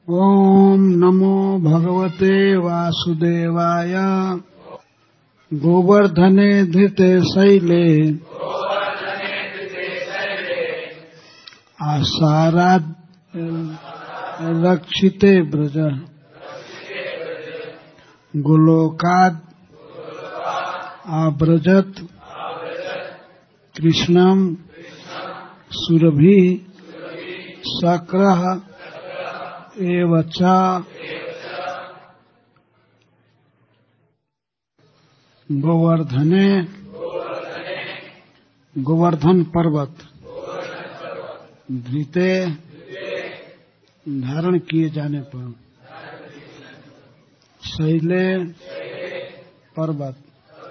ओम नमो भगवते वासुदेवाय। गोवर्धने धृते शैले आसाराद रक्षिते ब्रज। गोलोकाद आव्रजत कृष्णम सुरभि शक्रः एव च। गोवर्धने गोवर्धन पर्वत धृते धारण किए जाने पर, शैले पर्वत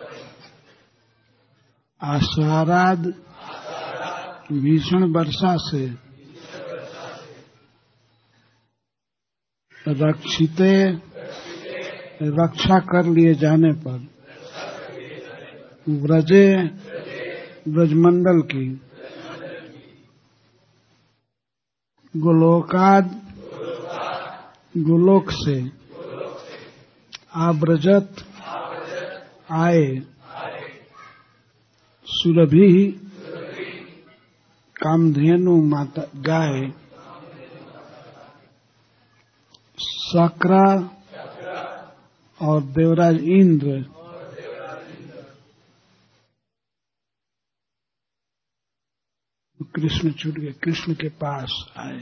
आसाराद भीषण वर्षा से, रक्षिते रक्षा कर लिए जाने पर, व्रजे ब्रजमंडल की, गोलोकाद गोलोक से, आव्रजत आए, सुरभि कामधेनु माता गाय, शक्र और देवराज इंद्र, कृष्ण छूट गए, कृष्ण के पास आए।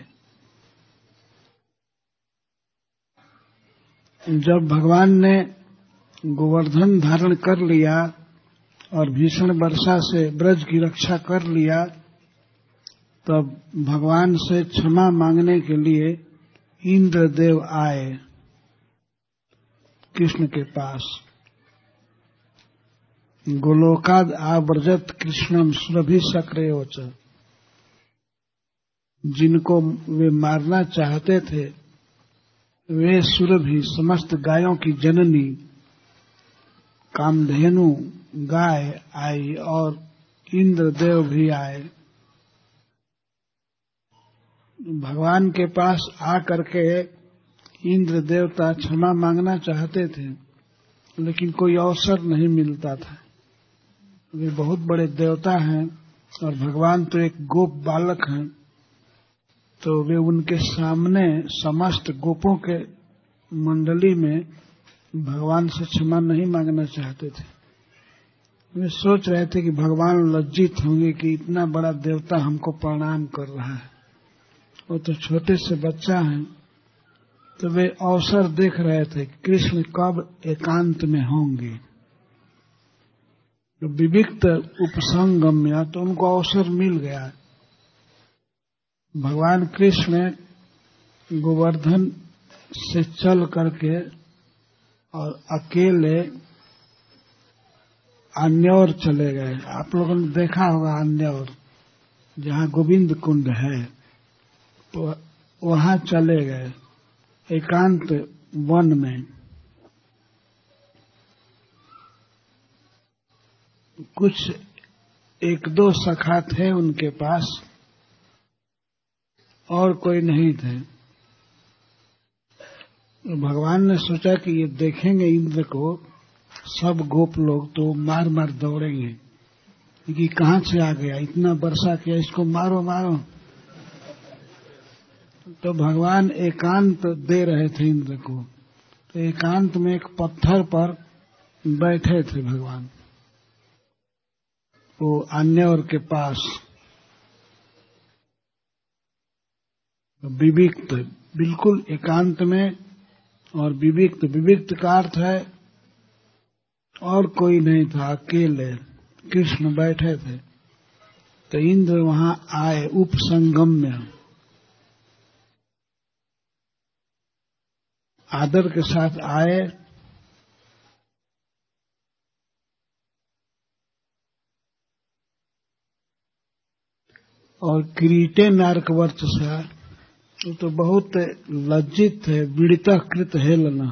जब भगवान ने गोवर्धन धारण कर लिया और भीषण वर्षा से ब्रज की रक्षा कर लिया, तब भगवान से क्षमा मांगने के लिए इंद्रदेव आए कृष्ण के पास। गोलोकाद आव्रजत कृष्णम सुरभि शक्रयोच। जिनको वे मारना चाहते थे, वे सुरभि समस्त गायों की जननी कामधेनु गाय आई और इंद्रदेव भी आए। भगवान के पास आकर के इंद्र देवता क्षमा मांगना चाहते थे, लेकिन कोई अवसर नहीं मिलता था। वे बहुत बड़े देवता हैं और भगवान तो एक गोप बालक हैं, तो वे उनके सामने समस्त गोपों के मंडली में भगवान से क्षमा नहीं मांगना चाहते थे। वे सोच रहे थे कि भगवान लज्जित होंगे कि इतना बड़ा देवता हमको प्रणाम कर रहा है, वो तो छोटे से बच्चा हैं। तो वे अवसर देख रहे थे कि कृष्ण कब एकांत में होंगे। तो विविक्त उपसंगम्य, तो उनको अवसर मिल गया। भगवान कृष्ण गोवर्धन से चल करके और अकेले अन्यौर चले गए। आप लोगों ने देखा होगा अन्यौर, जहाँ गोविंद कुंड है, तो वहां चले गए एकांत वन में। कुछ एक दो सखा थे उनके पास, और कोई नहीं थे। भगवान ने सोचा कि ये देखेंगे इंद्र को सब गोप लोग, तो मार मार दौड़ेंगे कि कहां से आ गया, इतना वर्षा किया, इसको मारो मारो। तो भगवान एकांत दे रहे थे इंद्र को। तो एकांत में एक पत्थर पर बैठे थे भगवान, वो अन्यौर के पास, विविक्त, बिल्कुल एकांत में। और विविक्त, विविक्त का अर्थ है और कोई नहीं था, अकेले कृष्ण बैठे थे। तो इंद्र वहां आए, उपसंगम्य, आदर के साथ आए। और किरीटे नारकवर्चसा, तो बहुत लज्जित थे, विदितः कृत हेलना,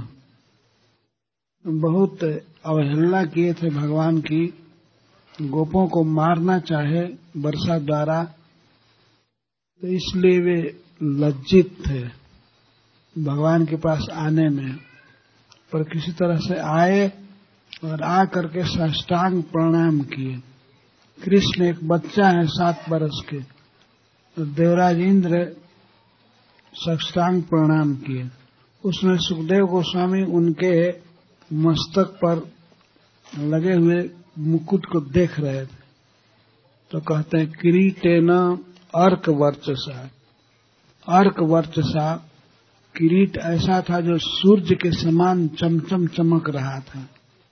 बहुत अवहेलना किए थे भगवान की। गोपों को मारना चाहे वर्षा द्वारा, तो इसलिए वे लज्जित थे। भगवान के पास आने में, पर किसी तरह से आए और आ करके साष्टांग प्रणाम किए। कृष्ण एक बच्चा है 7 वर्ष के, तो देवराज इंद्र साष्टांग प्रणाम किए। उसमें सुखदेव गोस्वामी उनके मस्तक पर लगे हुए मुकुट को देख रहे थे, तो कहते हैं किरीटेन अर्क वर्चसा। अर्क वर्चसा, किरीट ऐसा था जो सूर्य के समान चमचम चमक रहा था,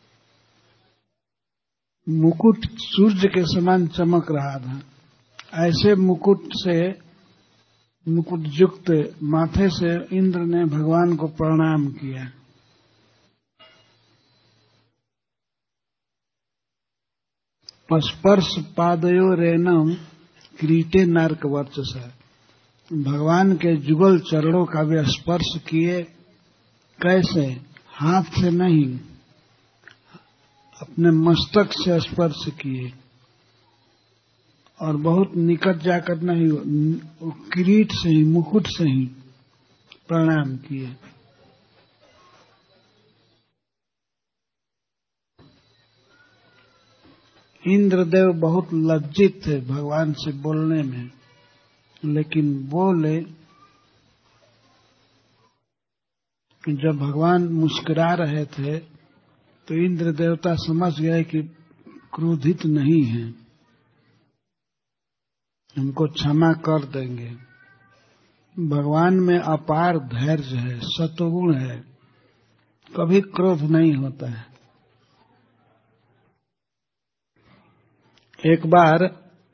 मुकुट सूर्य के समान चमक रहा था। ऐसे मुकुट युक्त माथे से इंद्र ने भगवान को प्रणाम किया। स्पर्श पादयोरेनम किरीटे नारक वर्चसा। भगवान के जुगल चरणों का भी स्पर्श किए। कैसे? हाथ से नहीं, अपने मस्तक से स्पर्श किए, और बहुत निकट जाकर नहीं, किरीट से ही, मुकुट से ही प्रणाम किए। इंद्रदेव बहुत लज्जित थे भगवान से बोलने में, लेकिन बोले। जब भगवान मुस्कुरा रहे थे तो इंद्र देवता समझ गए कि क्रोधित नहीं हैं, हमको क्षमा कर देंगे। भगवान में अपार धैर्य है, सत्वगुण है, कभी क्रोध नहीं होता है। एक बार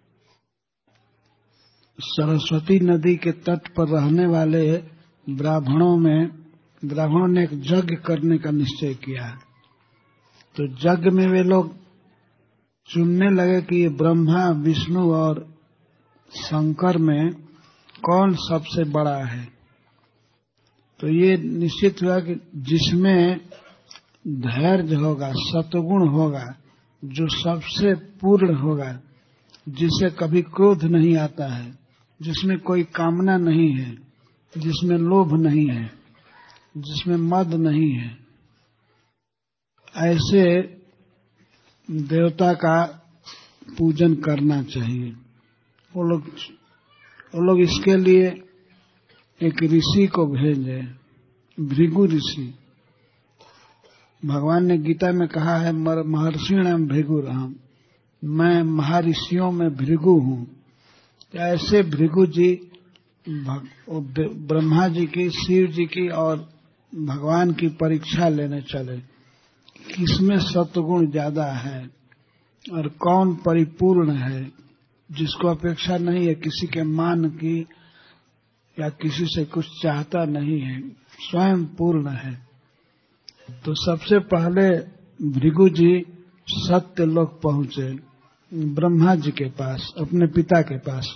सरस्वती नदी के तट पर रहने वाले ब्राह्मणों ने एक यज्ञ करने का निश्चय किया। तो यज्ञ में वे लोग चुनने लगे कि ये ब्रह्मा, विष्णु और शंकर में कौन सबसे बड़ा है। तो ये निश्चित हुआ कि जिसमें धैर्य होगा, सत्वगुण होगा, जो सबसे पूर्ण होगा, जिसे कभी क्रोध नहीं आता है, जिसमें कोई कामना नहीं है, जिसमें लोभ नहीं है, जिसमें मद नहीं है, ऐसे देवता का पूजन करना चाहिए। वो लोग इसके लिए एक ऋषि को भेजे, भृगु ऋषि। भगवान ने गीता में कहा है महर्षिणाम भृगुरहम्, मैं महर्षियों में भृगु हूँ। ऐसे भृगु जी ब्रह्मा जी की, शिव जी की और भगवान की परीक्षा लेने चले, किसमें सत्वगुण ज्यादा है और कौन परिपूर्ण है, जिसको अपेक्षा नहीं है किसी के मान की या किसी से कुछ चाहता नहीं है, स्वयं पूर्ण है। तो सबसे पहले भृगु जी सत्य लोक पहुंचे, ब्रह्मा जी के पास, अपने पिता के पास।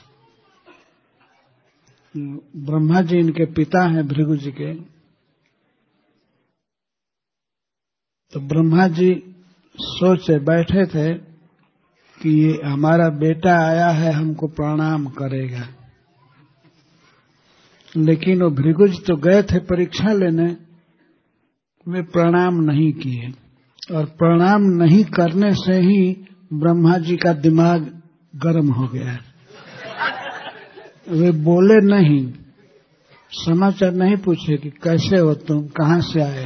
ब्रह्मा जी इनके पिता हैं, भृगु जी के। तो ब्रह्मा जी सोचे बैठे थे कि ये हमारा बेटा आया है, हमको प्रणाम करेगा। लेकिन वो भृगु जी तो गए थे परीक्षा लेने, वे प्रणाम नहीं किए, और प्रणाम नहीं करने से ही ब्रह्मा जी का दिमाग गर्म हो गया। वे बोले नहीं, समाचार नहीं पूछे कि कैसे हो तुम, कहाँ से आए।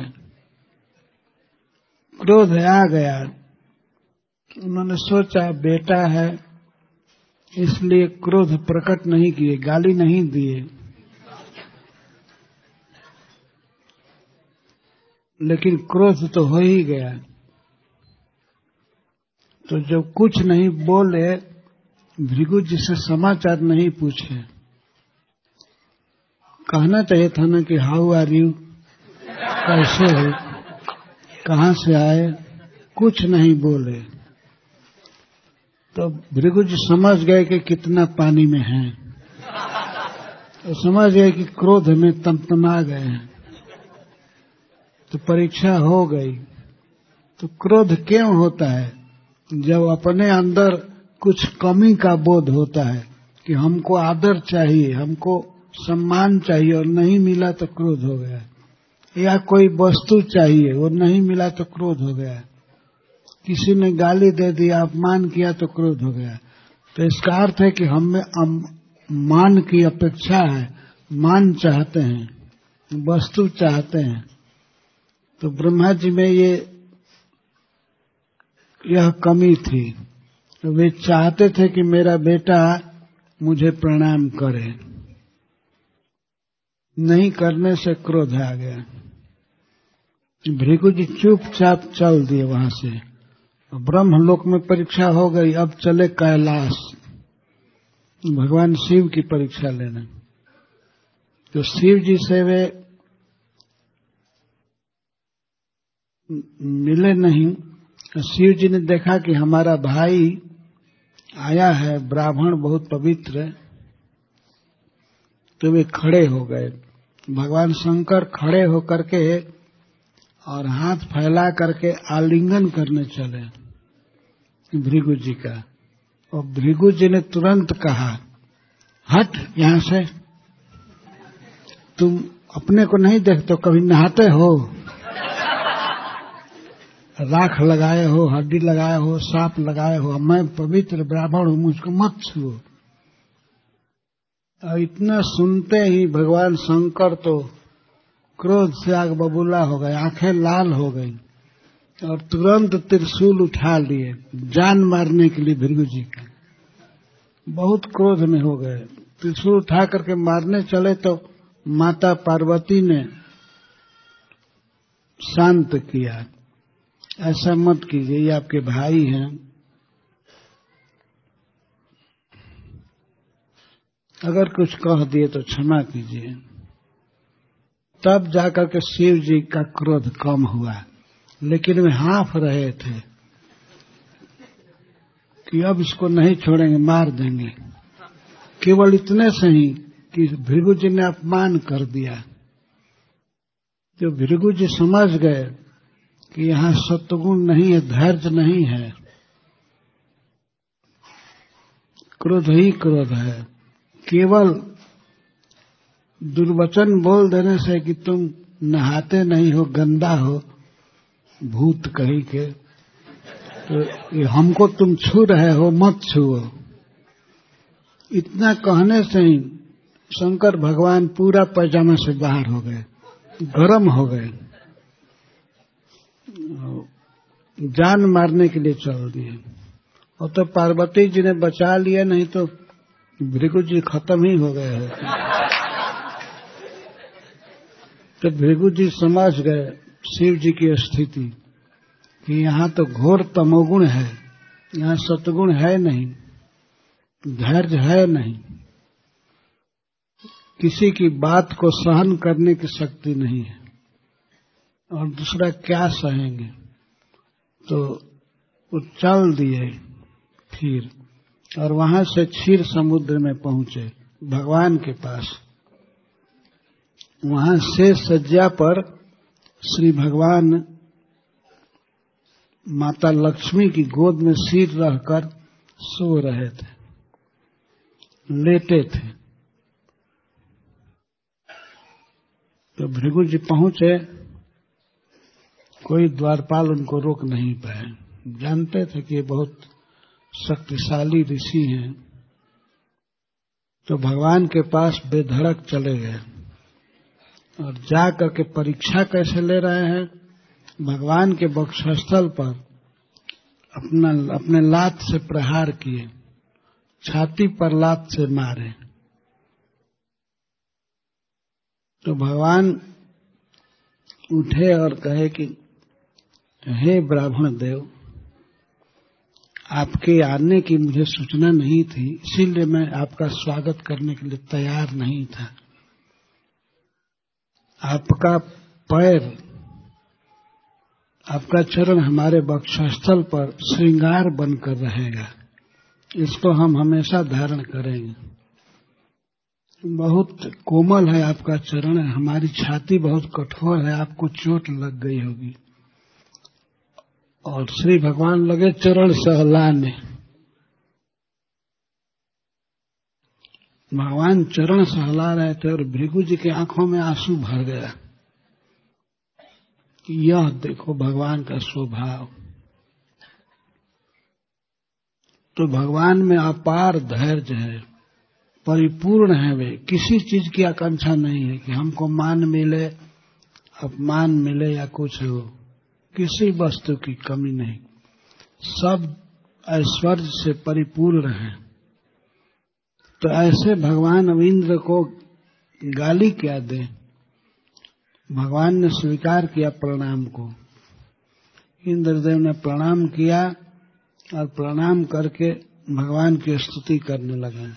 क्रोध आ गया। उन्होंने सोचा बेटा है, इसलिए क्रोध प्रकट नहीं किए, गाली नहीं दिए, लेकिन क्रोध तो हो ही गया। तो जब कुछ नहीं बोले, भृगु जी से समाचार नहीं पूछे, कहना चाहिए था ना कि हाउ आर यू, कैसे हो, कहाँ से आए, कुछ नहीं बोले। तो भृगु जी समझ गए कि कितना पानी में है, तो समझ गए कि क्रोध में तमतमा गए हैं। तो परीक्षा हो गई। तो क्रोध क्यों होता है? जब अपने अंदर कुछ कमी का बोध होता है कि हमको आदर चाहिए, हमको सम्मान चाहिए और नहीं मिला तो क्रोध हो गया, या कोई वस्तु चाहिए वो नहीं मिला तो क्रोध हो गया, किसी ने गाली दे दी, अपमान किया तो क्रोध हो गया। तो इसका अर्थ है कि हमें मान की अपेक्षा है, मान चाहते हैं, वस्तु चाहते हैं। तो ब्रह्मा जी में यह कमी थी, तो वे चाहते थे कि मेरा बेटा मुझे प्रणाम करे, नहीं करने से क्रोध आ गया। भृगु जी चुपचाप चल दिए वहां से। ब्रह्मलोक में परीक्षा हो गई, अब चले कैलाश भगवान शिव की परीक्षा लेने। तो शिव जी से वे मिले नहीं। शिव जी ने देखा कि हमारा भाई आया है, ब्राह्मण बहुत पवित्र है, तो वे खड़े हो गए। भगवान शंकर खड़े होकर के और हाथ फैला करके आलिंगन करने चले भृगु जी का। और भृगु जी ने तुरंत कहा, हट यहां से, तुम अपने को नहीं देखते हो, कभी नहाते हो, राख लगाए हो, हड्डी लगाए हो, सांप लगाए हो, मैं पवित्र ब्राह्मण हूं, मुझको मत छुओ। और इतना सुनते ही भगवान शंकर तो क्रोध से आग बबूला हो गए, आंखें लाल हो गई और तुरंत त्रिशूल उठा लिए जान मारने के लिए भृगु जी का। बहुत क्रोध में हो गए, त्रिशूल उठा करके मारने चले तो माता पार्वती ने शांत किया, ऐसा मत कीजिए, ये आपके भाई हैं, अगर कुछ कह दिए तो क्षमा कीजिए। तब जाकर के शिव जी का क्रोध कम हुआ, लेकिन वे हाँफ रहे थे कि अब इसको नहीं छोड़ेंगे, मार देंगे। केवल इतने से ही कि भृगु जी ने अपमान कर दिया। जो भृगु जी समझ गए कि यहाँ सत्वगुण नहीं है, धैर्य नहीं है, क्रोध ही क्रोध है, केवल दुर्वचन बोल देने से कि तुम नहाते नहीं हो, गंदा हो, भूत कहीं के, तो हमको तुम छू रहे हो, मत छुओ, इतना कहने से ही शंकर भगवान पूरा पैजामा से बाहर हो गए, गरम हो गए, जान मारने के लिए चल दिए। और तो पार्वती जी ने बचा लिया, नहीं तो भृगु जी खत्म ही हो गए होते। तो भृगु जी समझ गए शिव जी की स्थिति कि यहाँ तो घोर तमोगुण है, यहाँ सतगुण है नहीं, धैर्य है नहीं, किसी की बात को सहन करने की शक्ति नहीं है, और दूसरा क्या सहेंगे। तो वो चल दिए फिर, और वहां से क्षीर समुद्र में पहुंचे भगवान के पास। वहां से सज्जा पर श्री भगवान माता लक्ष्मी की गोद में सिर रहकर सो रहे थे, लेटे थे। तो भृगु जी पहुंचे, कोई द्वारपाल उनको रोक नहीं पाए, जानते थे कि ये बहुत शक्तिशाली ऋषि हैं। तो भगवान के पास बेधड़क चले गए और जा करके परीक्षा कैसे ले रहे हैं, भगवान के वक्षस्थल पर अपने लात से प्रहार किए, छाती पर लात से मारे। तो भगवान उठे और कहे कि हे ब्राह्मण देव, आपके आने की मुझे सूचना नहीं थी, इसीलिए मैं आपका स्वागत करने के लिए तैयार नहीं था। आपका पैर, आपका चरण हमारे वक्षस्थल पर श्रृंगार बनकर रहेगा, इसको हम हमेशा धारण करेंगे। बहुत कोमल है आपका चरण, हमारी छाती बहुत कठोर है, आपको चोट लग गई होगी। और श्री भगवान लगे चरण सहलाने। भगवान चरण सहला रहे थे और भृगु जी की आंखों में आंसू भर गया। यह देखो भगवान का स्वभाव। तो भगवान में अपार धैर्य है, परिपूर्ण है। वे किसी चीज की आकांक्षा नहीं है कि हमको मान मिले, अपमान मिले या कुछ हो, किसी वस्तु की कमी नहीं, सब ऐश्वर्य से परिपूर्ण है। तो ऐसे भगवान अब इंद्र को गाली क्या दे। भगवान ने स्वीकार किया प्रणाम को। इंद्रदेव ने प्रणाम किया और प्रणाम करके भगवान की स्तुति करने लगे।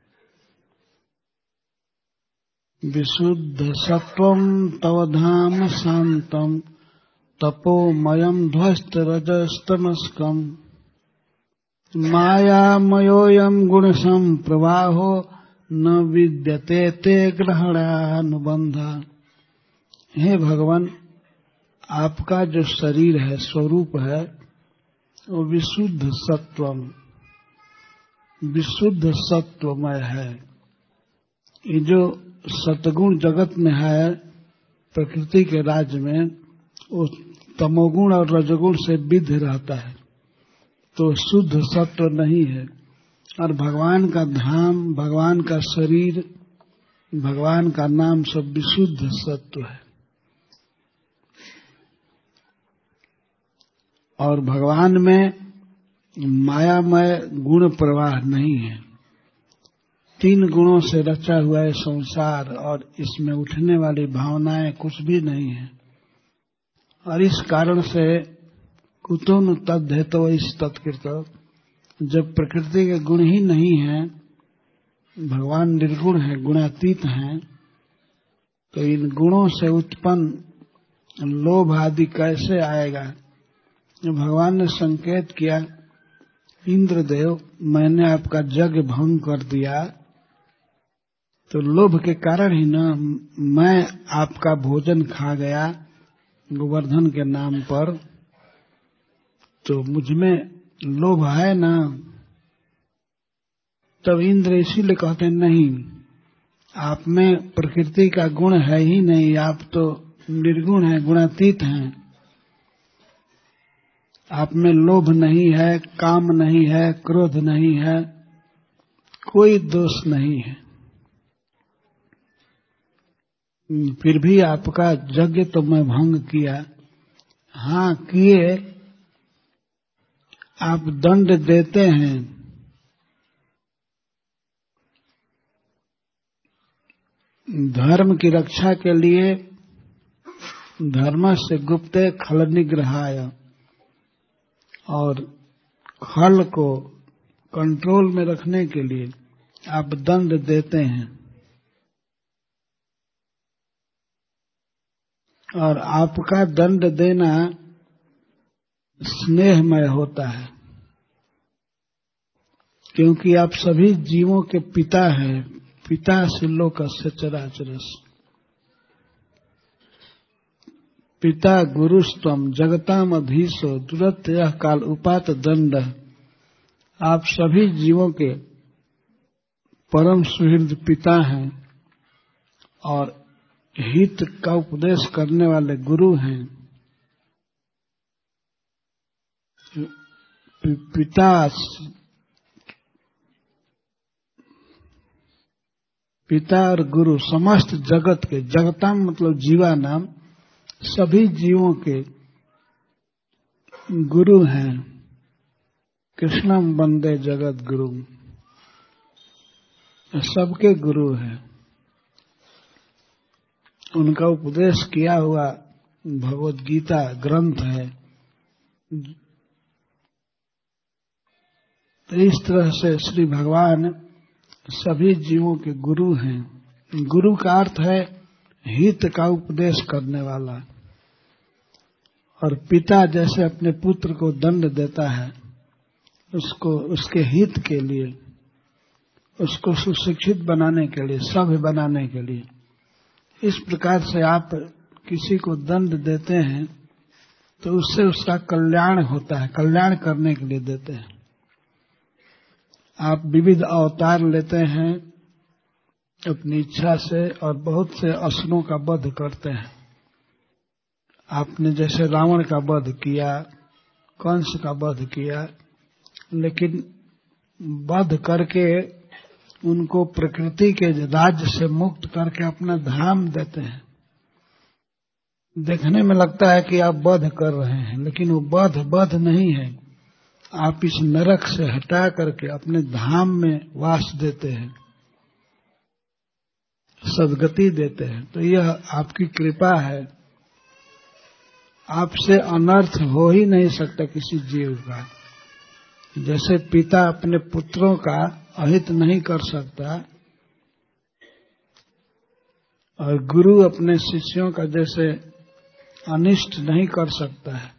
विशुद्ध सत्वं तव धाम शांतम तपोमयम ध्वस्त रजस्तमस्कम मायामयोऽयं गुणसं प्रवाहो न विद्यते ते ग्रहणानुबंधा। हे भगवान, आपका जो शरीर है, स्वरूप है, वो विशुद्ध सत्वम, विशुद्ध सत्वमय है। ये जो सतगुण जगत में है, प्रकृति के राज्य में, वो तमोगुण और रजगुण से विद्ध रहता है, तो शुद्ध सत्व नहीं है। और भगवान का धाम, भगवान का शरीर, भगवान का नाम सब विशुद्ध सत्व है। और भगवान में मायामय गुण प्रवाह नहीं है। 3 गुणों से रचा हुआ है संसार, और इसमें उठने वाली भावनाएं कुछ भी नहीं है। और इस कारण से कुतो न तद्धेतो इस तत्कृत, जब प्रकृति के गुण ही नहीं है, भगवान निर्गुण है, गुणातीत हैं, तो इन गुणों से उत्पन्न लोभ आदि कैसे आएगा। भगवान ने संकेत किया, इंद्रदेव, मैंने आपका यज्ञ भंग कर दिया, तो लोभ के कारण ही ना मैं आपका भोजन खा गया गोवर्धन के नाम पर, तो मुझमें लोभ है ना। तब इंद्र इसीलिए कहते नहीं, आप में प्रकृति का गुण है ही नहीं, आप तो निर्गुण हैं, गुणातीत हैं। आप में लोभ नहीं है, काम नहीं है, क्रोध नहीं है, कोई दोष नहीं है। फिर भी आपका यज्ञ तो मैं भंग किया। हाँ किए, आप दंड देते हैं, धर्म की रक्षा के लिए, धर्म से गुप्ते खल निग्रहाय, और खल को कंट्रोल में रखने के लिए आप दंड देते हैं। और आपका दंड देना स्नेहमय होता है, क्योंकि आप सभी जीवों के पिता हैं। पिता से लोकस्य चराचरस्, पिता गुरुस्त्वम जगताम अधीशो दुरत यह काल उपात दंड। आप सभी जीवों के परम सुहृद पिता हैं और हित का उपदेश करने वाले गुरु हैं। पिता और गुरु समस्त जगत के, जगताम मतलब जीवा नाम, सभी जीवों के गुरु हैं। कृष्णम वंदे जगत गुरु, सबके गुरु हैं। उनका उपदेश किया हुआ भगवद गीता ग्रंथ है। तो इस तरह से श्री भगवान सभी जीवों के गुरु हैं। गुरु का अर्थ है हित का उपदेश करने वाला। और पिता जैसे अपने पुत्र को दंड देता है, उसको उसके हित के लिए, उसको सुशिक्षित बनाने के लिए, सभ्य बनाने के लिए, इस प्रकार से आप किसी को दंड देते हैं तो उससे उसका कल्याण होता है, कल्याण करने के लिए देते हैं। आप विविध अवतार लेते हैं अपनी इच्छा से और बहुत से असुरों का वध करते हैं। आपने जैसे रावण का वध किया, कंस का वध किया, लेकिन वध करके उनको प्रकृति के राज्य से मुक्त करके अपना धाम देते हैं। देखने में लगता है कि आप वध कर रहे हैं, लेकिन वो वध नहीं है। आप इस नरक से हटा करके अपने धाम में वास देते हैं, सद्गति देते हैं। तो यह आपकी कृपा है। आपसे अनर्थ हो ही नहीं सकता किसी जीव का। जैसे पिता अपने पुत्रों का अहित नहीं कर सकता और गुरु अपने शिष्यों का जैसे अनिष्ट नहीं कर सकता है,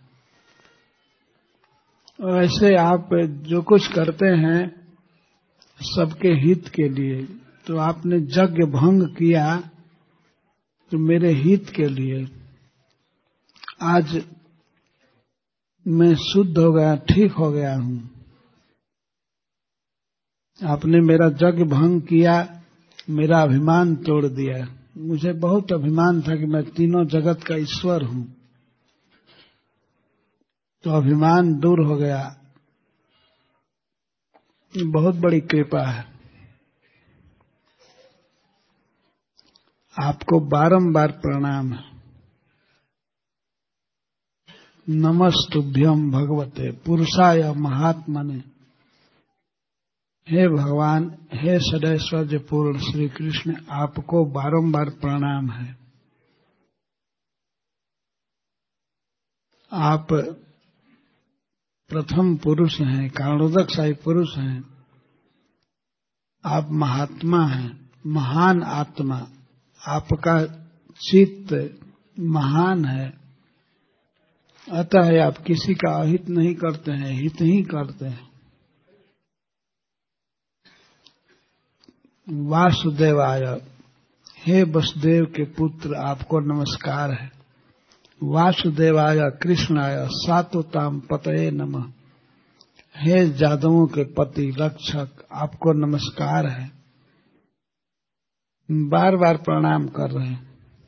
और ऐसे आप जो कुछ करते हैं सबके हित के लिए। तो आपने यज्ञ भंग किया तो मेरे हित के लिए। आज मैं शुद्ध हो गया, ठीक हो गया हूं। आपने मेरा यज्ञ भंग किया, मेरा अभिमान तोड़ दिया। मुझे बहुत अभिमान था कि मैं तीनों जगत का ईश्वर हूं, तो अभिमान दूर हो गया। ये बहुत बड़ी कृपा है। आपको बारंबार प्रणाम है। नमस्तुभ्यं भगवते पुरुषाय महात्मने। हे भगवान, हे सदैश्वर्य पूर्ण श्री कृष्ण, आपको बारंबार प्रणाम है। आप प्रथम पुरुष हैं, कारणोदकशाही पुरुष हैं। आप महात्मा हैं, महान आत्मा। आपका चित्त महान है, अतः आप किसी का अहित नहीं करते हैं, हित ही करते हैं। वासुदेवाय, हे वसुदेव के पुत्र, आपको नमस्कार है। वासुदेवाय कृष्णाय सात्वताम पतये नमः। हे जादवों के पति रक्षक, आपको नमस्कार है। बार बार प्रणाम कर रहे हैं।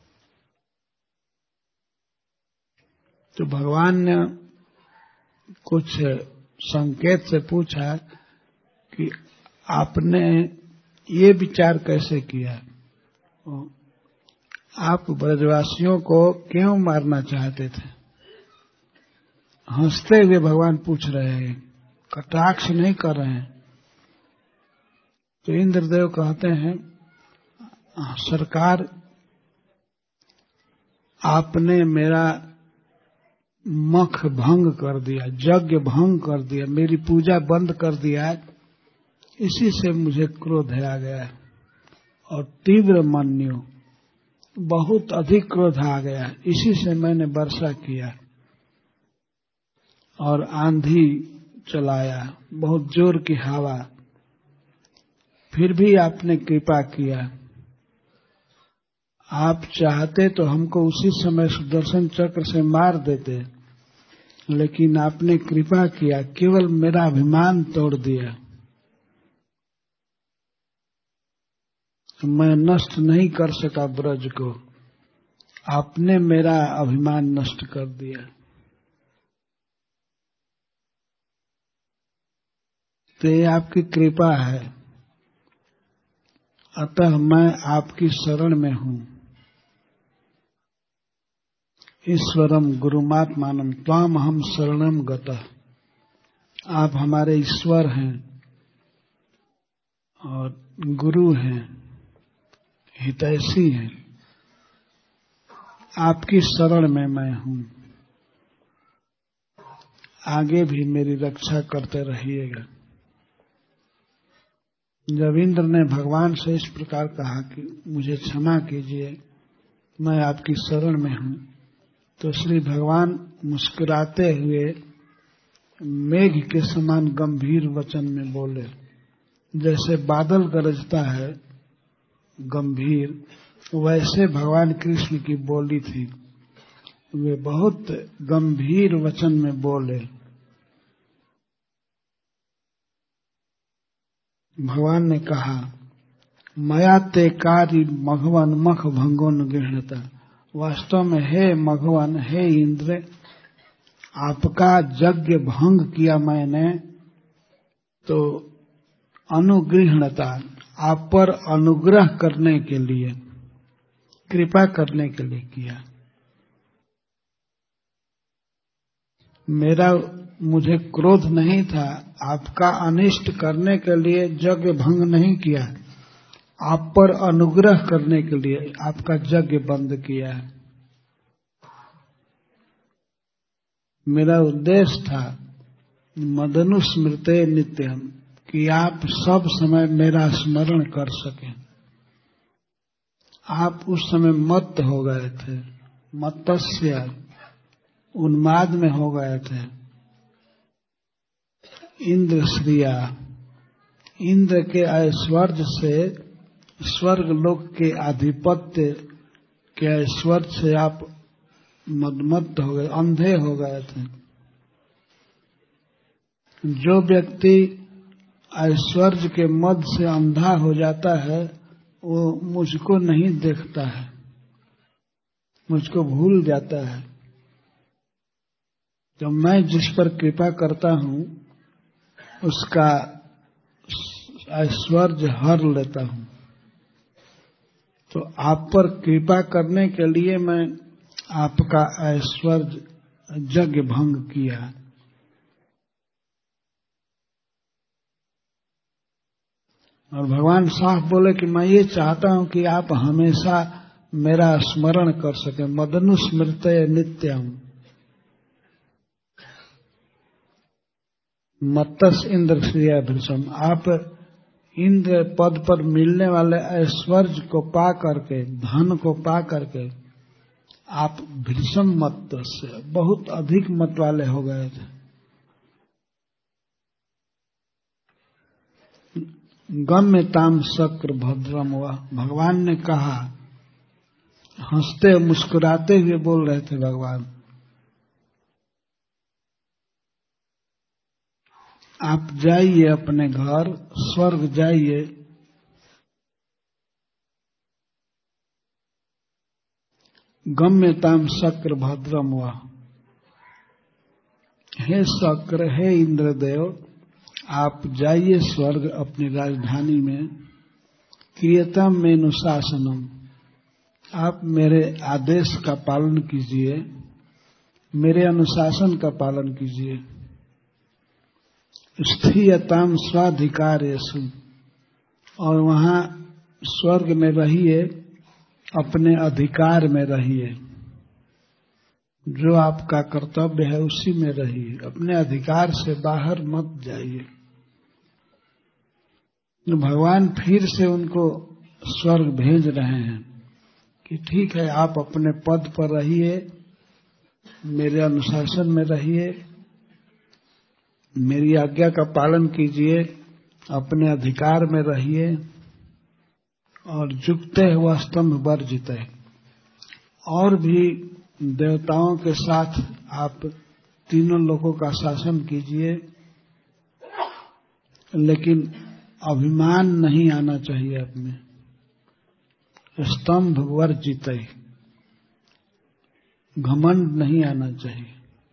तो भगवान ने कुछ संकेत से पूछा कि आपने ये विचार कैसे किया, आप ब्रजवासियों को क्यों मारना चाहते थे? हंसते हुए भगवान पूछ रहे हैं, कटाक्ष नहीं कर रहे हैं। तो इंद्रदेव कहते हैं, सरकार, आपने मेरा मख भंग कर दिया, यज्ञ भंग कर दिया, मेरी पूजा बंद कर दिया, इसी से मुझे क्रोध आ गया है। और तीव्र मन्यु, बहुत अधिक क्रोध आ गया, इसी से मैंने वर्षा किया और आंधी चलाया, बहुत जोर की हवा। फिर भी आपने कृपा किया। आप चाहते तो हमको उसी समय सुदर्शन चक्र से मार देते, लेकिन आपने कृपा किया, केवल मेरा अभिमान तोड़ दिया। मैं नष्ट नहीं कर सका ब्रज को, आपने मेरा अभिमान नष्ट कर दिया। तो ये आपकी कृपा है, अतः मैं आपकी शरण में हूं। ईश्वरम गुरुमात्मानम त्वाम हम शरणम गतः। आप हमारे ईश्वर हैं और गुरु हैं, हितैषी हैं। आपकी शरण में मैं हूं, आगे भी मेरी रक्षा करते रहिएगा। जब इंद्र ने भगवान से इस प्रकार कहा कि मुझे क्षमा कीजिए, मैं आपकी शरण में हूं, तो श्री भगवान मुस्कुराते हुए मेघ के समान गंभीर वचन में बोले। जैसे बादल गरजता है गंभीर, वैसे भगवान कृष्ण की बोली थी। वे बहुत गंभीर वचन में बोले। भगवान ने कहा, मया ते कार्य मघवन मख भंगोन गृहणता। वास्तव में हे मघवन, हे इंद्र, आपका यज्ञ भंग किया मैंने तो अनुगृहणता, आप पर अनुग्रह करने के लिए, कृपा करने के लिए किया। मुझे क्रोध नहीं था, आपका अनिष्ट करने के लिए यज्ञ भंग नहीं किया, आप पर अनुग्रह करने के लिए आपका यज्ञ बंद किया है। मेरा उद्देश्य था मदनुस्मृते नित्यम, कि आप सब समय मेरा स्मरण कर सकें। आप उस समय मत्त हो गए थे, मत्तस्य, उन्माद में हो गए थे। इंद्र श्रिया, इंद्र के ऐश्वर्य से, स्वर्ग लोक के आधिपत्य के ऐश्वर्य से आप मदमत्त हो गए, अंधे हो गए थे। जो व्यक्ति ऐश्वर्य के मद से अंधा हो जाता है वो मुझको नहीं देखता है, मुझको भूल जाता है। तो मैं जिस पर कृपा करता हूं उसका ऐश्वर्य हर लेता हूं। तो आप पर कृपा करने के लिए मैं आपका ऐश्वर्य यज्ञ भंग किया। और भगवान साफ बोले कि मैं ये चाहता हूं कि आप हमेशा मेरा स्मरण कर सकें। मदनुस्मृते नित्यम, मत्तस इंद्र श्रिया भृशम, आप इंद्र पद पर मिलने वाले ऐश्वर्य को पा करके, धन को पा करके आप भृशम मत्त से बहुत अधिक मत वाले हो गए थे। गम्यताम शक्र भद्रम हुआ, भगवान ने कहा, हंसते मुस्कुराते हुए बोल रहे थे भगवान, आप जाइए अपने घर, स्वर्ग जाइए, गम्यताम शक्र भद्रम हुआ। हे शक्र, हे इंद्रदेव, आप जाइए स्वर्ग अपनी राजधानी में। क्रियतम मेनुशासनम, आप मेरे आदेश का पालन कीजिए, मेरे अनुशासन का पालन कीजिए। स्थियताम स्वाधिकारेषु, और वहां स्वर्ग में रहिए, अपने अधिकार में रहिए। जो आपका कर्तव्य है उसी में रहिए, अपने अधिकार से बाहर मत जाइए। भगवान फिर से उनको स्वर्ग भेज रहे हैं कि ठीक है, आप अपने पद पर रहिए, मेरे अनुशासन में रहिए, मेरी आज्ञा का पालन कीजिए, अपने अधिकार में रहिए, और झुकते हुआ स्तंभ वर्जित है। और भी देवताओं के साथ आप तीनों लोगों का शासन कीजिए, लेकिन अभिमान नहीं आना चाहिए अपने, स्तंभ वर्जित है, घमंड नहीं आना चाहिए।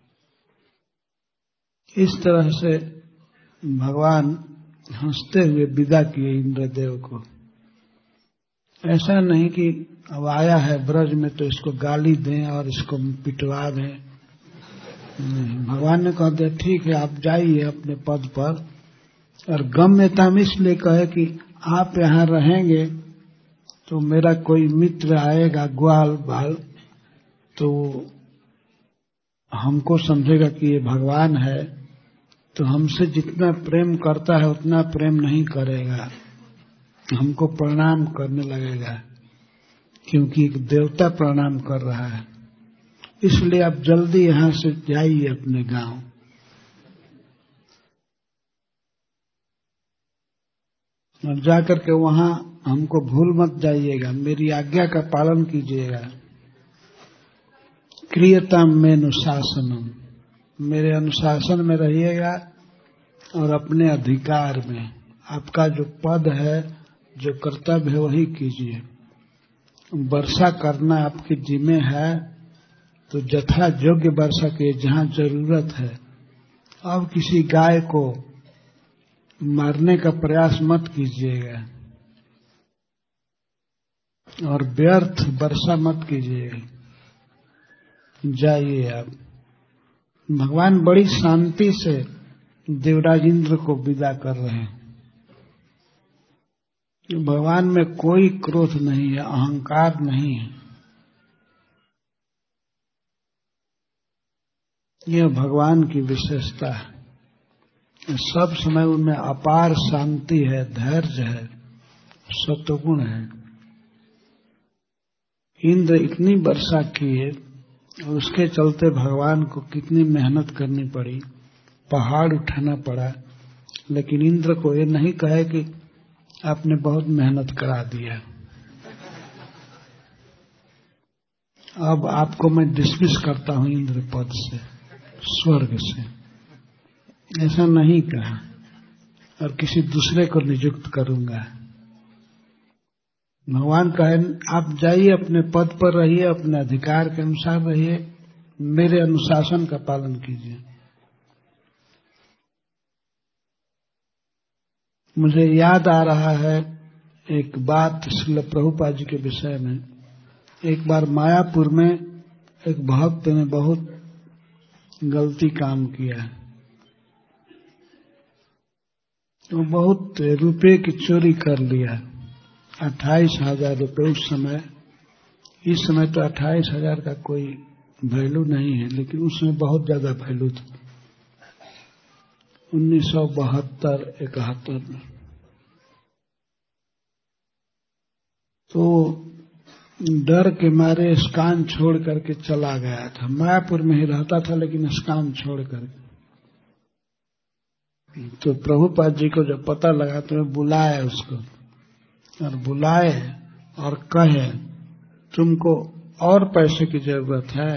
इस तरह से भगवान हंसते हुए विदा किए इंद्रदेव को। ऐसा नहीं कि अब आया है ब्रज में तो इसको गाली दें और इसको पिटवा दें। भगवान ने कहा दिया, ठीक है, आप जाइए अपने पद पर। और गम्यता में इसलिए कहे कि आप यहाँ रहेंगे तो मेरा कोई मित्र आएगा ग्वाल बाल, तो हमको समझेगा कि ये भगवान है, तो हमसे जितना प्रेम करता है उतना प्रेम नहीं करेगा, हमको प्रणाम करने लगेगा, क्योंकि एक देवता प्रणाम कर रहा है। इसलिए आप जल्दी यहां से जाइए अपने गांव। और जाकर के वहां हमको भूल मत जाइएगा, मेरी आज्ञा का पालन कीजिएगा। क्रियताम में अनुशासनम, मेरे अनुशासन में रहिएगा और अपने अधिकार में। आपका जो पद है जो कर्तव्य है वही कीजिए। वर्षा करना आपके जिम्मे है तो यथा योग्य वर्षा कीजिए जहां जरूरत है। अब किसी गाय को मारने का प्रयास मत कीजिएगा और व्यर्थ वर्षा मत कीजिएगा। जाइए आप। भगवान बड़ी शांति से देवराज इंद्र को विदा कर रहे हैं। भगवान में कोई क्रोध नहीं है, अहंकार नहीं है। यह भगवान की विशेषता है। सब समय उनमें अपार शांति है, धैर्य है, सत्वगुण है। इंद्र इतनी वर्षा किए और उसके चलते भगवान को कितनी मेहनत करनी पड़ी, पहाड़ उठाना पड़ा, लेकिन इंद्र को ये नहीं कहे कि आपने बहुत मेहनत करा दिया, अब आपको मैं डिसमिस करता हूं इंद्र पद से, स्वर्ग से। ऐसा नहीं कहा और किसी दूसरे को नियुक्त करूंगा। भगवान कहे आप जाइए, अपने पद पर रहिए, अपने अधिकार के अनुसार रहिए, मेरे अनुशासन का पालन कीजिए। मुझे याद आ रहा है एक बात श्रील प्रभुपाद जी के विषय में। एक बार मायापुर में एक भक्त ने बहुत गलती काम किया। वो बहुत रुपए की चोरी कर लिया, 28,000 रुपये उस समय। इस समय तो 28,000 का कोई वैल्यू नहीं है, लेकिन उस समय बहुत ज्यादा वैल्यू था, 1972-71 में। तो डर के मारे स्कान छोड़ करके चला गया था। मायापुर में ही रहता था लेकिन स्कान छोड़ करके। तो प्रभुपाद जी को जब पता लगा तो बुलाए उसको, और बुलाए और कहे तुमको और पैसे की जरूरत है,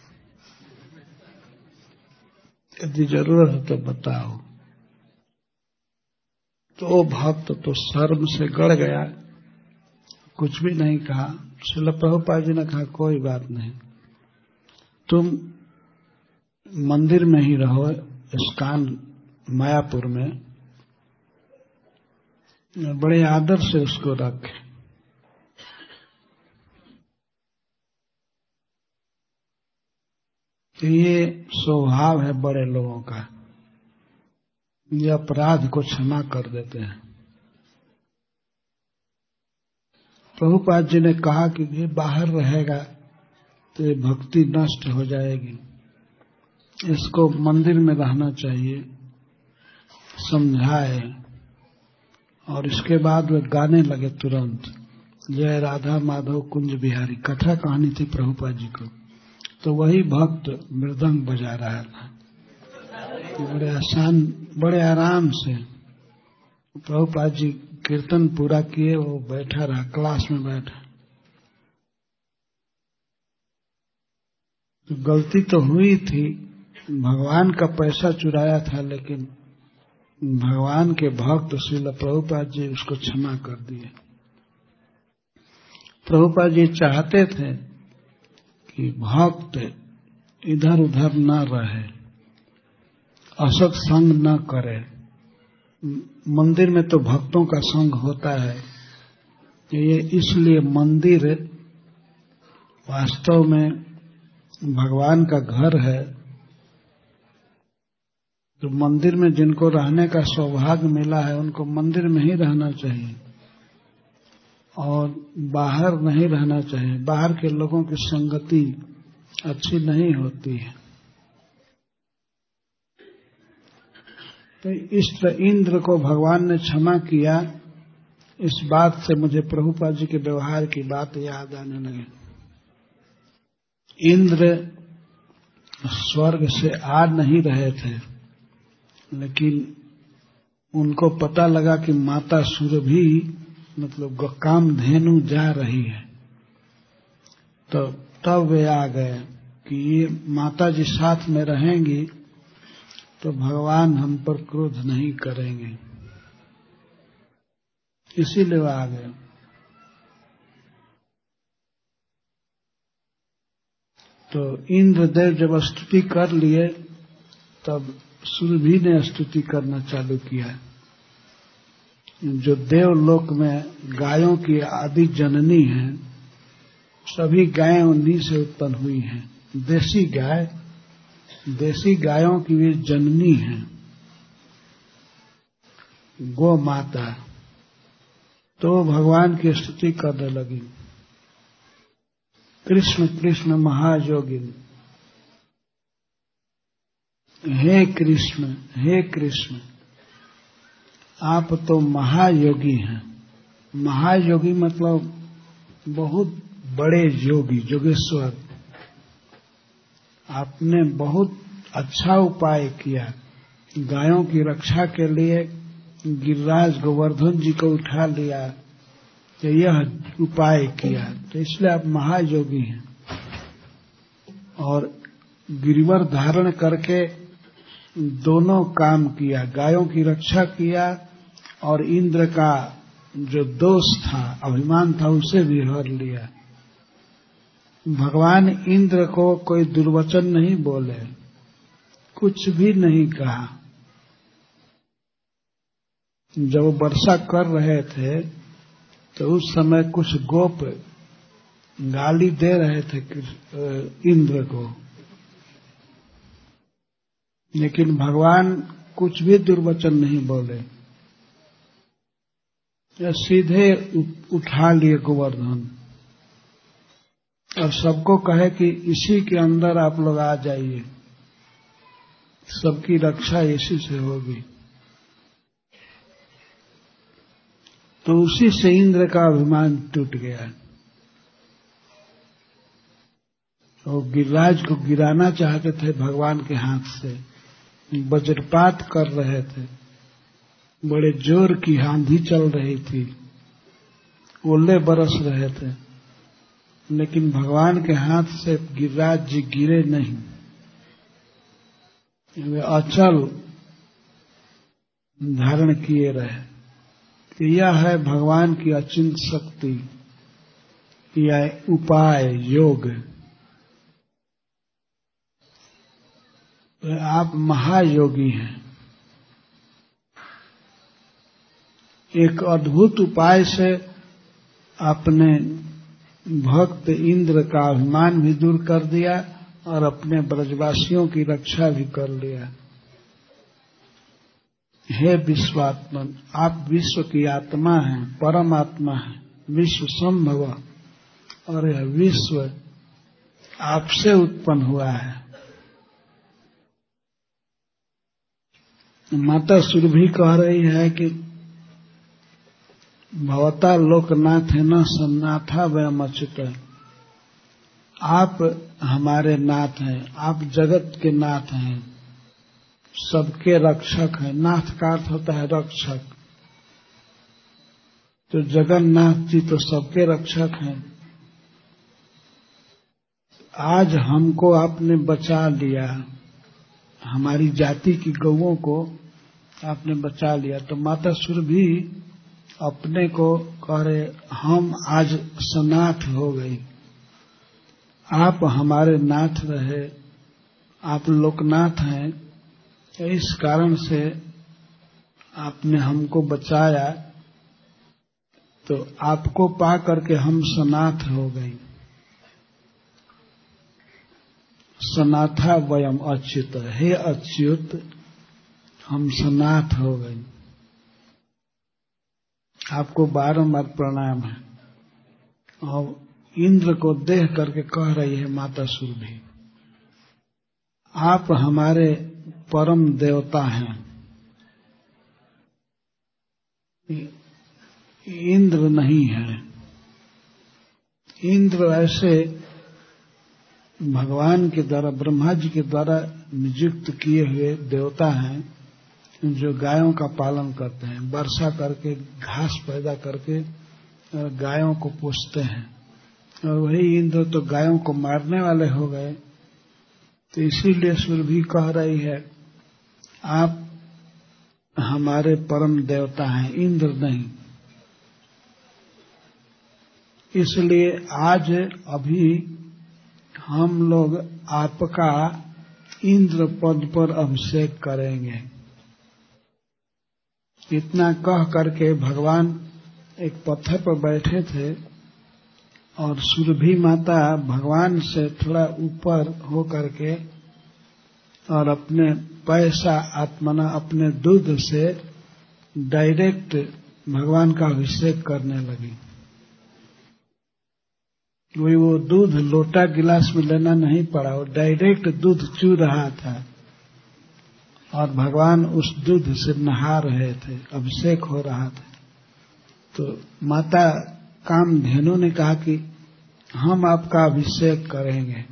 यदि जरूरत है तो बताओ। तो भक्त तो शर्म से गड़ गया, कुछ भी नहीं कहा। श्रील प्रभुपाद जी ने कहा कोई बात नहीं, तुम मंदिर में ही रहो, इस्कान मायापुर में, बड़े आदर से उसको रखे। तो ये स्वभाव है बड़े लोगों का, ये अपराध को क्षमा कर देते हैं। प्रभुपाद जी ने कहा कि ये बाहर रहेगा तो ये भक्ति नष्ट हो जाएगी, इसको मंदिर में रहना चाहिए। समझाए और इसके बाद वे गाने लगे तुरंत, जय राधा माधव कुंज बिहारी। कथा कहानी थी प्रभुपाद जी को, तो वही भक्त मृदंग बजा रहा था, बड़े आसान बड़े आराम से। प्रभुपाद जी कीर्तन पूरा किए, वो बैठा रहा, क्लास में बैठा। तो गलती तो हुई थी, भगवान का पैसा चुराया था, लेकिन भगवान के भक्त श्रील प्रभुपाद जी उसको क्षमा कर दिए। प्रभुपाद जी चाहते थे कि भक्त इधर उधर न रहे, असत संग न करे। मंदिर में तो भक्तों का संग होता है, ये इसलिए मंदिर वास्तव में भगवान का घर है। तो मंदिर में जिनको रहने का सौभाग्य मिला है उनको मंदिर में ही रहना चाहिए और बाहर नहीं रहना चाहिए। बाहर के लोगों की संगति अच्छी नहीं होती है। तो इस इंद्र को भगवान ने क्षमा किया। इस बात से मुझे प्रभुपाद जी के व्यवहार की बात याद आने लगी। इंद्र स्वर्ग से आ नहीं रहे थे, लेकिन उनको पता लगा कि माता सुरभि मतलब कामधेनु जा रही है, तो तब वे आ गए कि ये माता जी साथ में रहेंगी तो भगवान हम पर क्रोध नहीं करेंगे। इसीलिए वो आ गए। तो इंद्रदेव जब स्तुति कर लिए तब सुरभि ने स्तुति करना चालू किया। जो देवलोक में गायों की आदि जननी है, सभी गायें उन्हीं से उत्पन्न हुई हैं। देसी गायों की वे जननी है, गो माता। तो भगवान की स्तुति करने लगी। कृष्ण कृष्ण महायोगिन, हे कृष्ण आप तो महायोगी हैं। महायोगी मतलब बहुत बड़े योगी, योगेश्वर। आपने बहुत अच्छा उपाय किया। गायों की रक्षा के लिए गिरिराज गोवर्धन जी को उठा लिया, तो यह उपाय किया, तो इसलिए आप महायोगी हैं। और गिरिवर धारण करके दोनों काम किया, गायों की रक्षा किया और इंद्र का जो दोष था, अभिमान था, उसे भी हर लिया। भगवान इंद्र को कोई दुर्वचन नहीं बोले, कुछ भी नहीं कहा। जब वर्षा कर रहे थे तो उस समय कुछ गोप गाली दे रहे थे इंद्र को, लेकिन भगवान कुछ भी दुर्वचन नहीं बोले, सीधे उठा लिए गोवर्धन और सबको कहे कि इसी के अंदर आप लोग आ जाइए, सबकी रक्षा इसी से होगी। तो उसी से इंद्र का अभिमान टूट गया। वो गिरिराज को गिराना चाहते थे भगवान के हाथ से, वज्रपात कर रहे थे, बड़े जोर की आंधी चल रही थी, ओले बरस रहे थे, लेकिन भगवान के हाथ से गिरिराज जी गिरे नहीं। वे अचल धारण किए रहे। तो यह है भगवान की अचिंत शक्ति, यह उपाय योग। तो आप महायोगी हैं। एक अद्भुत उपाय से आपने भक्त इंद्र का अभिमान भी दूर कर दिया और अपने ब्रजवासियों की रक्षा भी कर लिया। हे विश्वात्मन, आप विश्व की आत्मा हैं, परमात्मा हैं, विश्व संभव, और यह विश्व आपसे उत्पन्न हुआ है। माता सुरभि कह रही है कि भवता लोकनाथ है न सन्नाथा वयम अच्युत। आप हमारे नाथ हैं, आप जगत के नाथ हैं, सबके रक्षक हैं। नाथ का अर्थ होता है रक्षक। तो जगन्नाथ जी तो सबके रक्षक हैं। आज हमको आपने बचा लिया, हमारी जाति की गौओं को आपने बचा लिया। तो माता सुरभि अपने को कह रहे, हम आज सनाथ हो गई, आप हमारे नाथ रहे, आप लोकनाथ हैं, इस कारण से आपने हमको बचाया, तो आपको पा करके हम सनाथ हो गई। सनाथा वयम अच्युत, हे अच्युत हम सनाथ हो गए। आपको बारंबार प्रणाम है। और इंद्र को देख करके कह रही है माता सुरभि, आप हमारे परम देवता हैं। इंद्र नहीं है। इंद्र ऐसे भगवान के द्वारा, ब्रह्मा जी के द्वारा नियुक्त किए हुए देवता हैं जो गायों का पालन करते हैं, वर्षा करके घास पैदा करके गायों को पोसते हैं। और वही इंद्र तो गायों को मारने वाले हो गए। तो इसीलिए सुरभि कह रही है, आप हमारे परम देवता हैं, इंद्र नहीं। इसलिए आज अभी हम लोग आपका इंद्र पद पर अभिषेक करेंगे। इतना कह करके भगवान एक पत्थर पर बैठे थे और सुरभि माता भगवान से थोड़ा ऊपर हो करके और अपने पैसा आत्मना अपने दूध से डायरेक्ट भगवान का अभिषेक करने लगी। वो दूध लोटा गिलास में लेना नहीं पड़ा, वो डायरेक्ट दूध चू रहा था और भगवान उस दूध से नहा रहे थे, अभिषेक हो रहा था। तो माता कामधेनु ने कहा कि हम आपका अभिषेक करेंगे।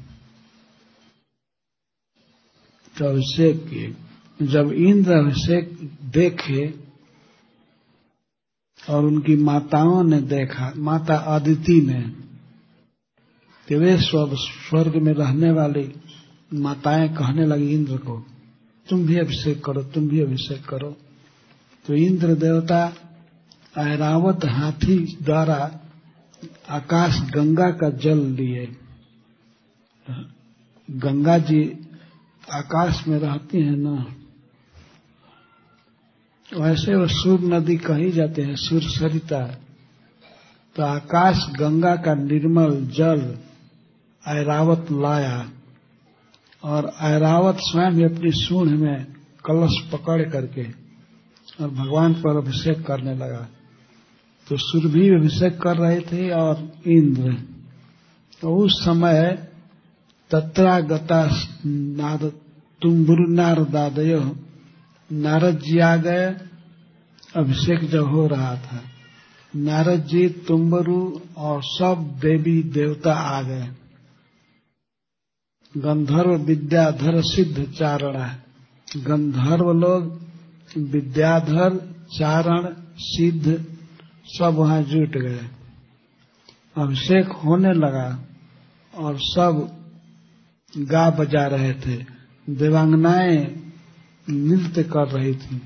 तो अभिषेक किए। जब इंद्र अभिषेक देखे और उनकी माताओं ने देखा, माता अदिति ने, कि वे स्वर्ग में रहने वाली माताएं कहने लगी इंद्र को, तुम भी अभिषेक करो, तुम भी अभिषेक करो। तो इंद्र देवता ऐरावत हाथी द्वारा आकाश गंगा का जल लिए। गंगा जी आकाश में रहती है ना, वैसे वो सूर नदी कही जाते हैं, सूर सरिता। तो आकाश गंगा का निर्मल जल ऐरावत लाया और ऐरावत स्वयं भी अपनी सूंड में कलश पकड़ करके और भगवान पर अभिषेक करने लगा। तो सुरभि अभिषेक कर रहे थे और इंद्र। तो उस समय तत्रागता नारद तुम्बुरु नारदादयो, नारद जी आ गए। अभिषेक जब हो रहा था, नारद जी, तुम्बुरु और सब देवी देवता आ गए। गंधर्व विद्याधर सिद्ध चारणा, गंधर्व लोग, विद्याधर, चारण, सिद्ध सब वहां जुट गए। अभिषेक होने लगा और सब गा बजा रहे थे। देवांगनाएं नृत्य कर रही थी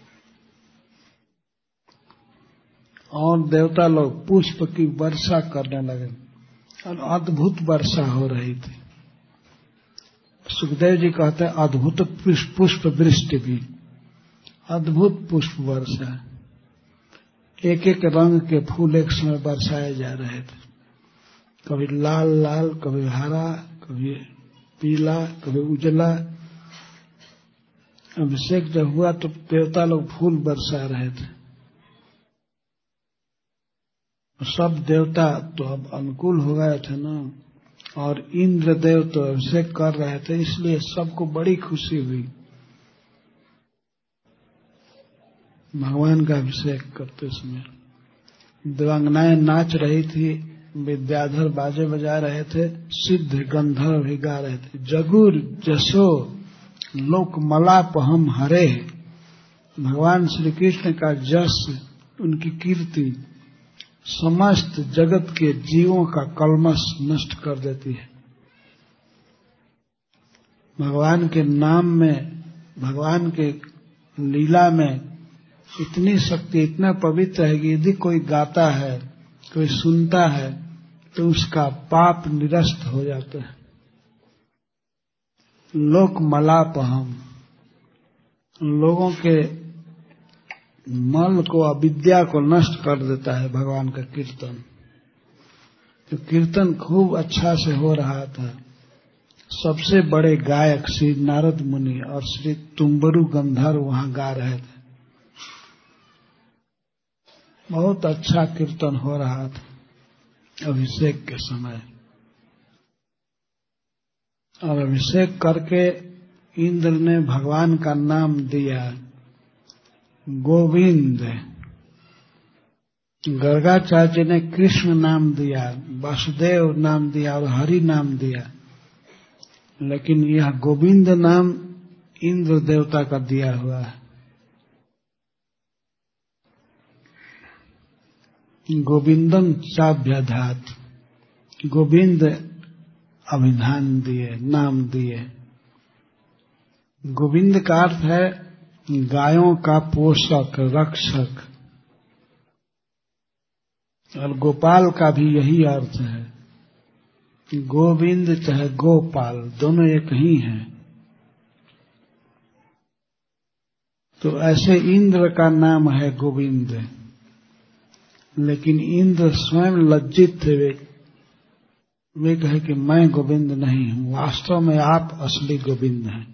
और देवता लोग पुष्प की वर्षा करने लगे और अद्भुत वर्षा हो रही थी। सुखदेव जी कहते हैं अद्भुत पुष्प वृष्टि भी, अद्भुत पुष्प वर्षा। एक एक रंग के फूल एक समय बरसाए जा रहे थे, कभी लाल लाल, कभी हरा, कभी पीला, कभी उजला। अभिषेक जब हुआ तो देवता लोग फूल बरसा रहे थे। सब देवता तो अब अनुकूल हो गए थे ना, और इंद्र देव तो अभिषेक कर रहे थे, इसलिए सबको बड़ी खुशी हुई भगवान का अभिषेक करते समय। देवांगनाएं नाच रही थी, विद्याधर बाजे बजा रहे थे, सिद्ध गंधर्व भी गा रहे थे। जगुर जसो लोक मलापहम हरे, भगवान श्री कृष्ण का जस, उनकी कीर्ति समस्त जगत के जीवों का कलमश नष्ट कर देती है। भगवान के नाम में, भगवान के लीला में इतनी शक्ति, इतना पवित्र है कि यदि कोई गाता है, कोई सुनता है, तो उसका पाप निरस्त हो जाता है। लोक मलापहम, लोगों के मल को, अविद्या को नष्ट कर देता है भगवान का कीर्तन। तो कीर्तन खूब अच्छा से हो रहा था। सबसे बड़े गायक श्री नारद मुनि और श्री तुम्बुरु गंधर्व वहां गा रहे थे। बहुत अच्छा कीर्तन हो रहा था अभिषेक के समय। और अभिषेक करके इंद्र ने भगवान का नाम दिया गोविंद। गर्गाचार्य ने कृष्ण नाम दिया, वासुदेव नाम दिया और हरि नाम दिया, लेकिन यह गोविंद नाम इंद्र देवता का दिया हुआ है। गोविंदम चाभ्यधात, गोविंद अभिधान दिए, नाम दिए। गोविंद का अर्थ है गायों का पोषक, रक्षक। और गोपाल का भी यही अर्थ है। गोविंद चाहे गोपाल दोनों एक ही हैं। तो ऐसे इंद्र का नाम है गोविंद, लेकिन इंद्र स्वयं लज्जित थे। वे कहे कि मैं गोविंद नहीं हूं, वास्तव में आप असली गोविंद हैं।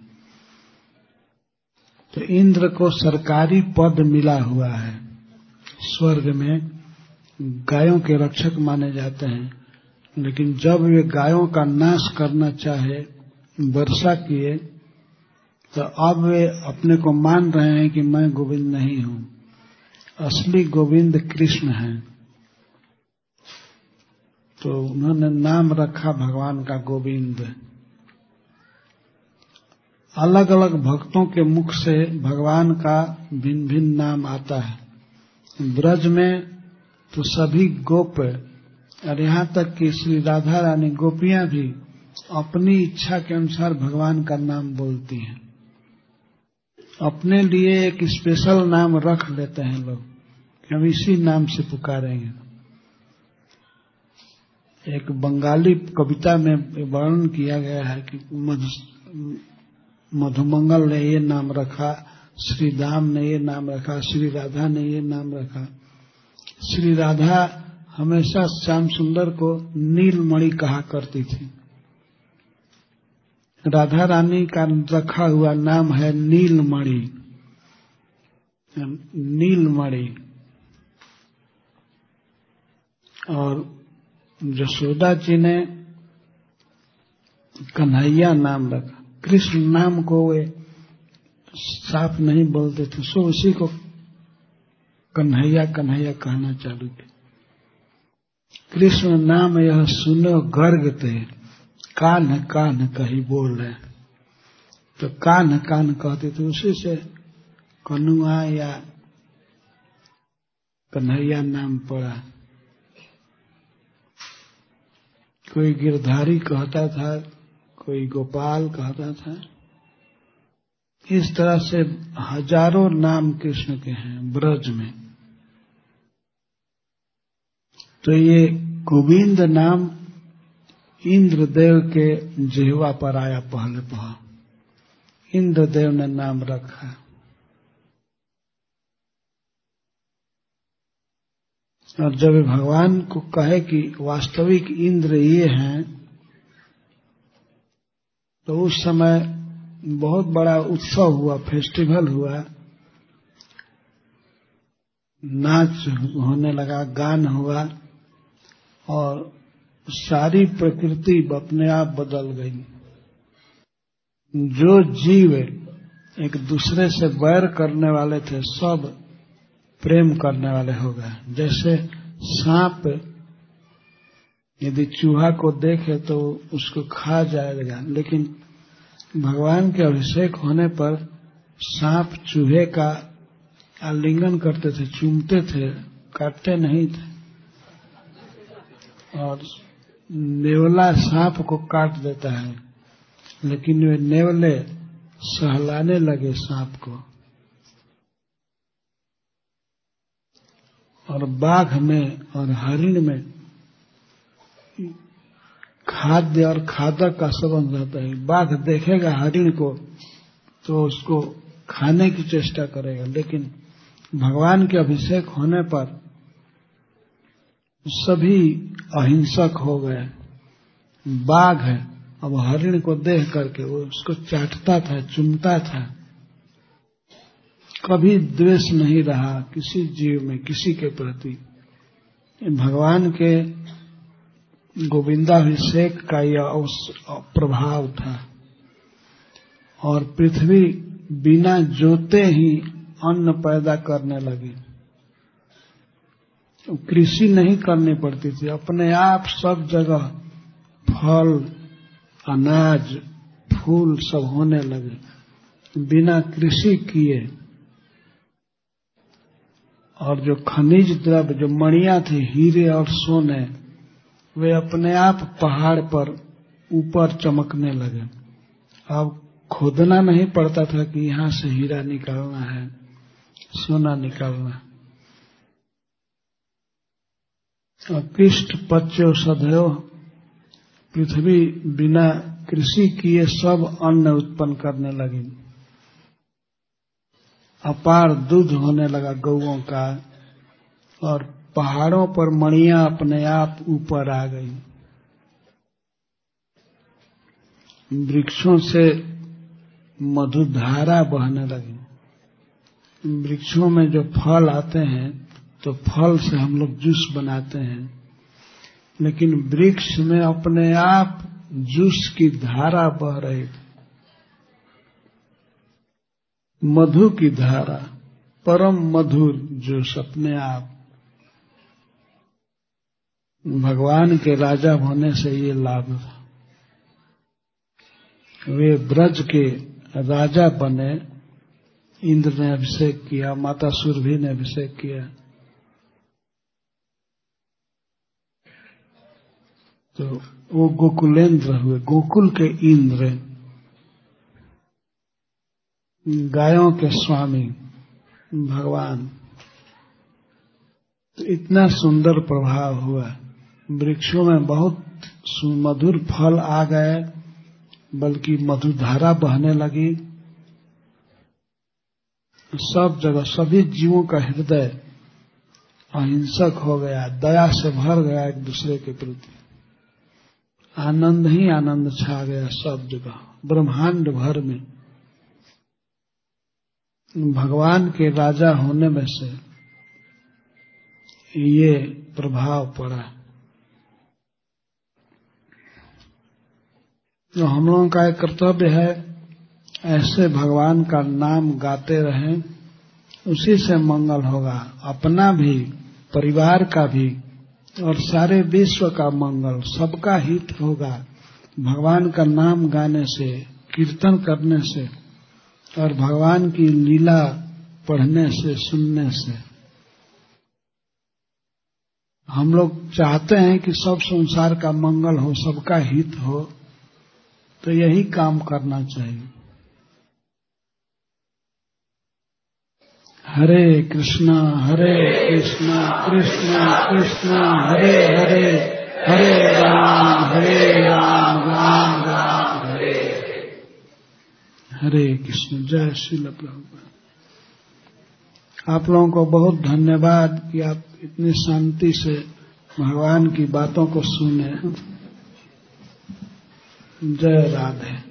तो इंद्र को सरकारी पद मिला हुआ है। स्वर्ग में गायों के रक्षक माने जाते हैं, लेकिन जब वे गायों का नाश करना चाहे, वर्षा किए, तो अब वे अपने को मान रहे हैं कि मैं गोविंद नहीं हूं, असली गोविंद कृष्ण हैं। तो उन्होंने नाम रखा भगवान का गोविंद। अलग अलग भक्तों के मुख से भगवान का भिन्न भिन्न नाम आता है। ब्रज में तो सभी गोप, और यहाँ तक कि श्री राधा रानी गोपियां भी अपनी इच्छा के अनुसार भगवान का नाम बोलती हैं। अपने लिए एक स्पेशल नाम रख लेते हैं लोग कि हम इसी नाम से पुकारेंगे। एक बंगाली कविता में वर्णन किया गया है कि मधुमंगल ने ये नाम रखा, श्री दाम ने ये नाम रखा, श्री राधा ने ये नाम रखा। श्री राधा हमेशा श्याम सुंदर को नीलमणि कहा करती थी। राधा रानी का रखा हुआ नाम है नीलमणि। नीलमणि। और यशोदा जी ने कन्हैया नाम रखा। कृष्ण नाम को वे साफ नहीं बोलते थे, सो उसी को कन्हैया कन्हैया कहना चालू किया। कृष्ण नाम यह सुनो गर्ग ते, कान कान कही बोले। तो कान कान कहते थे, उसी से कनुआ या कन्हैया नाम पड़ा। कोई गिरधारी कहता था, कोई गोपाल कहता था। इस तरह से हजारों नाम कृष्ण के हैं ब्रज में। तो ये गोविंद नाम इंद्रदेव के जिह्वा पर आया पहले पहल। इंद्रदेव ने नाम रखा। और जब भगवान को कहे कि वास्तविक इंद्र ये हैं, तो उस समय बहुत बड़ा उत्सव हुआ, फेस्टिवल हुआ, नाच होने लगा, गान हुआ, और सारी प्रकृति अपने आप बदल गई। जो जीव एक दूसरे से वैर करने वाले थे, सब प्रेम करने वाले हो गए। जैसे सांप यदि चूहा को देखे तो उसको खा जाएगा, लेकिन भगवान के अभिषेक होने पर सांप चूहे का आलिंगन करते थे, चूमते थे, काटते नहीं थे। और नेवला सांप को काट देता है, लेकिन वे नेवले सहलाने लगे सांप को। और बाघ में और हरिण में खाद्य और खादक का संबंध रहता है। बाघ देखेगा हरिण को तो उसको खाने की चेष्टा करेगा, लेकिन भगवान के अभिषेक होने पर सभी अहिंसक हो गए। बाघ है, अब हरिण को देख करके वो उसको चाटता था, चुमता था। कभी द्वेष नहीं रहा किसी जीव में, किसी के प्रति। भगवान के गोविंदाभिषेक का यह प्रभाव था। और पृथ्वी बिना जोते ही अन्न पैदा करने लगी। कृषि नहीं करनी पड़ती थी, अपने आप सब जगह फल, अनाज, फूल सब होने लगे बिना कृषि किए। और जो खनिज द्रव्य, जो मणियां थी, हीरे और सोने, वे अपने आप पहाड़ पर ऊपर चमकने लगे। अब खोदना नहीं पड़ता था कि यहां से हीरा निकालना है, सोना निकालना। अकृष्ट पच्यो सदैव, पृथ्वी बिना कृषि किए सब अन्न उत्पन्न करने लगी। अपार दूध होने लगा गौओं का, और पहाड़ों पर मणियां अपने आप ऊपर आ गई। वृक्षों से मधुधारा बहने लगी। वृक्षों में जो फल आते हैं तो फल से हम लोग जूस बनाते हैं, लेकिन वृक्ष में अपने आप जूस की धारा बह रही थी, मधु की धारा, परम मधुर जूस अपने आप। भगवान के राजा होने से ये लाभ था। वे ब्रज के राजा बने, इंद्र ने अभिषेक किया, माता सुरभि ने अभिषेक किया, तो वो गोकुलेंद्र हुए, गोकुल के इंद्र, गायों के स्वामी भगवान। तो इतना सुंदर प्रभाव हुआ, वृक्षों में बहुत सुमधुर फल आ गए, बल्कि मधुधारा बहने लगी। सब जगह सभी जीवों का हृदय अहिंसक हो गया, दया से भर गया एक दूसरे के प्रति। आनंद ही आनंद छा गया सब जगह, ब्रह्मांड भर में। भगवान के राजा होने में से ये प्रभाव पड़ा। तो हम लोगों का एक कर्तव्य है, ऐसे भगवान का नाम गाते रहें, उसी से मंगल होगा, अपना भी, परिवार का भी, और सारे विश्व का मंगल, सबका हित होगा भगवान का नाम गाने से, कीर्तन करने से, और भगवान की लीला पढ़ने से, सुनने से। हम लोग चाहते हैं कि सब संसार का मंगल हो, सबका हित हो, तो यही काम करना चाहिए। हरे कृष्णा कृष्णा कृष्णा हरे हरे, हरे राम राम राम हरे हरे कृष्ण। जय श्रील प्रभुपाद। आप लोगों को बहुत धन्यवाद कि आप इतनी शांति से भगवान की बातों को सुने। जय राधे।